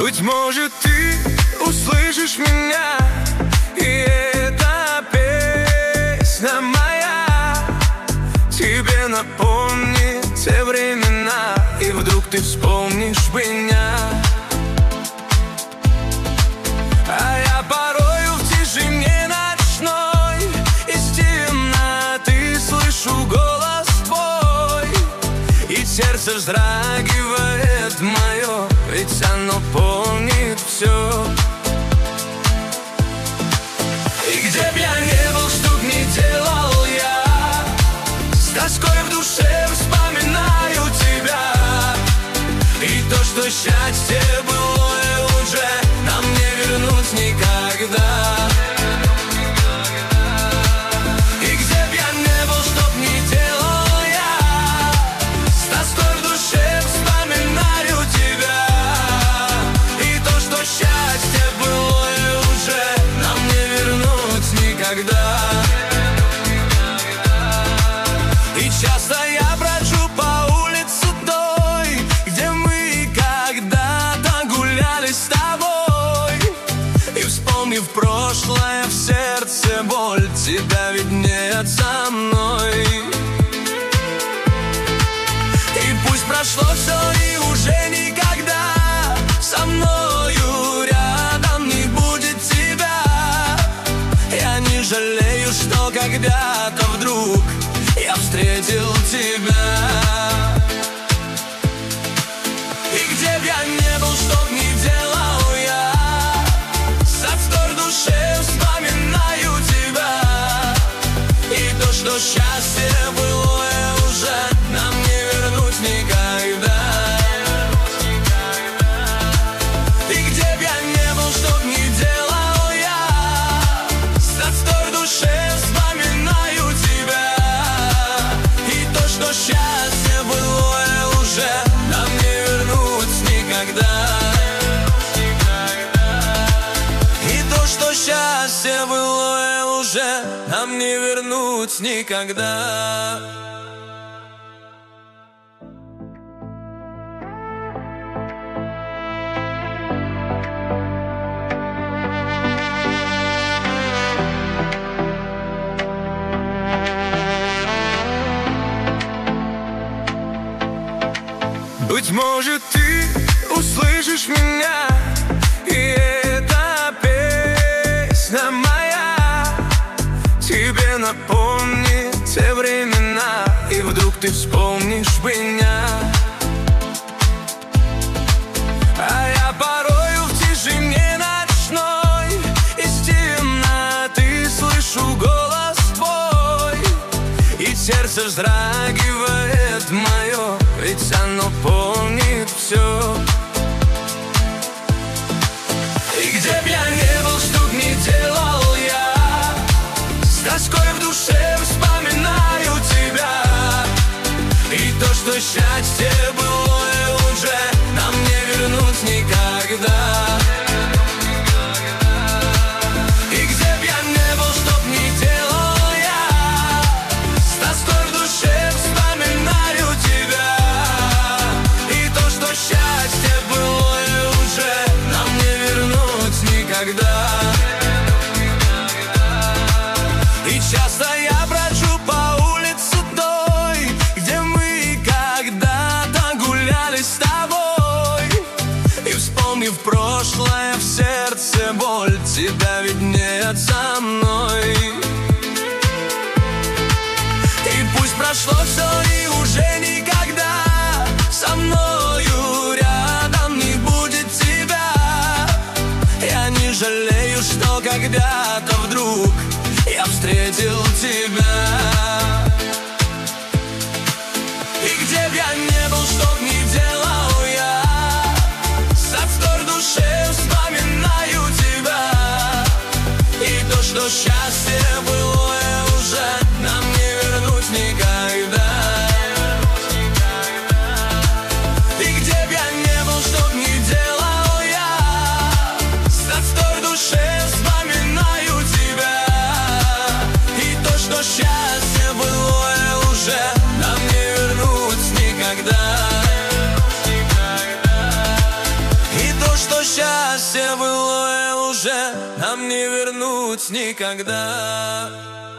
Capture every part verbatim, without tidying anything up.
Быть может, ты услышишь меня, и эта песня моя тебе напомнит те времена, и вдруг ты вспомнишь меня. А я порою в тишине ночной из темноты слышу голос твой, и сердце вздрагивает мое, ведь оно помнит все. И где б я не был, что б ни делал я, с тоской в душе вспоминаю тебя. И то, что счастье былое уже нам не вернуть никогда. И где б я не был, что б ни делал я, с тоской в душе вспоминаю тебя. И то, что счастье былое уже нам не вернуть никогда. И часто я брожу по улице той, где мы когда-то гуляли с тобой. И вспомнив прошлое, в сердце боль, тебя ведь нет со мной. И пусть прошло все, и уже никогда со мною рядом не будет тебя. Я не жалею, что когда-то вдруг я встретил тебя. И где б я не был, что б ни делал я, с тоской в душе вспоминаю тебя. И то, что счастье былое уже нам не вернуть никогда. И где б я не был, что б ни делал я, с тоской в душе вспоминаю тебя. И то, что счастье былое уже нам не вернуть никогда. И то, что счастье былое уже нам не вернуть никогда. Быть может, ты услышишь меня, и эта песня моя тебе напомнит те времена, и вдруг ты вспомнишь меня. А я порою в тишине ночной из темноты слышу голос твой, и сердце вздрагивает мое, ведь оно помнит все. И где б я не был, что б ни делал я, с тоской в душе вспоминаю тебя. И то, что счастье былое уже нам не вернуть никогда. И где б я не был, что б ни делал я, с тоской в душе вспоминаю тебя. И то, что счастье былое уже нам не вернуть никогда. И часто я брожу по улице той, где мы когда-то гуляли с тобой. И вспомнив прошлое, в сердце боль, тебя ведь нет со мной. И пусть прошло все, и уже никогда со мною рядом не будет тебя. Я не жалею, что когда-то вдруг я встретил тебя. И где б я не был, что б ни делал я, с тоской в душе вспоминаю тебя. И то, что счастье былое уже нам не вернуть никогда. вернуть никогда.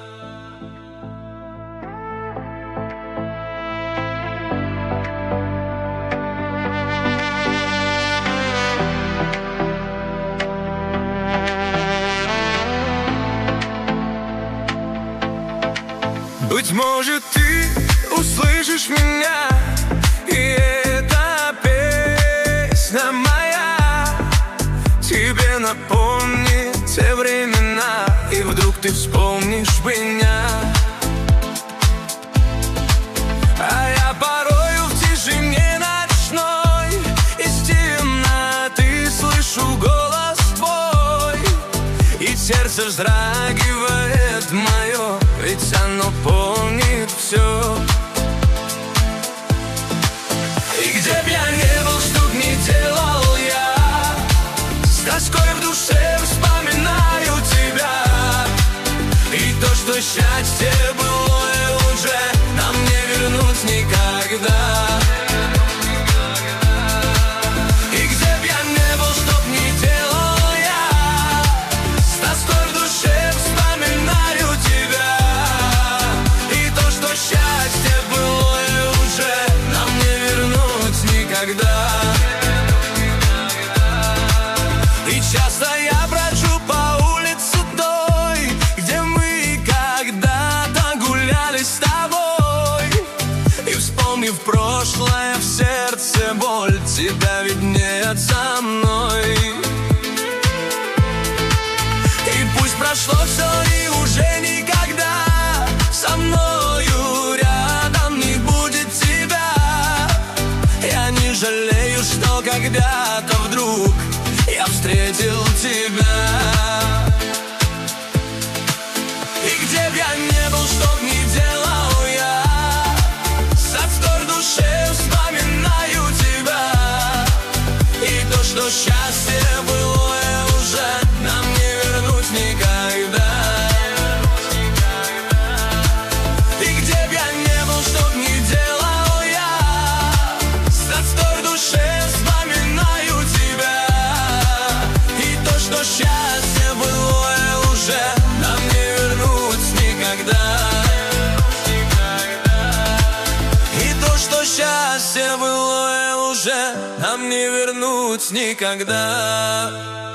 Быть может, ты услышишь меня, и эта песня моя тебе напомнит те времена, и вдруг ты вспомнишь меня. А я порою в тишине ночной из темноты слышу голос твой, и сердце вздрагивает мое, ведь оно помнит все. И где б я не был, что б не делал я, с тоской в душе вспоминаю тебя. И то, что счастье былое уже нам не вернуть никогда. И где б я не был, что б не делал я, с тоской в душе вспоминаю тебя. И то, что счастье былое уже нам не вернуть никогда. И часто я брожу по улице той, где мы когда-то гуляли с тобой. И вспомнив прошлое, в сердце боль, тебя ведь нет со мной. И пусть прошло все и уже никогда со мною рядом не будет тебя. Я не жалею, что когда-то вдруг я встретил тебя. И где б я не был, что б не делал я, с тоской в душе вспоминаю тебя. И то, что счастье былое уже нам не вернуть никогда. И где б я не был, что б не делал я, с тоской в душе вспоминаю тебя. И то, что счастье былое уже нам не вернуть никогда. И то, что счастье былое уже нам не вернуть никогда.